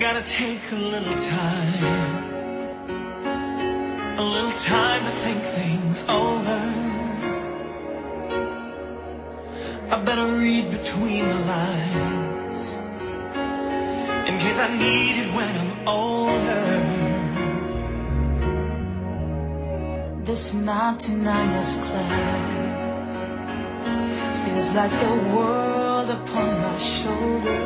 gotta take a little time to think things over. I better read between the lines in case I need it when I'm older. This mountain I must climb feels like the world upon my shoulder.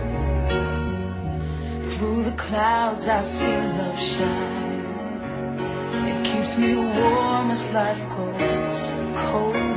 Through the clouds I see love shine. It keeps me warm as life grows cold.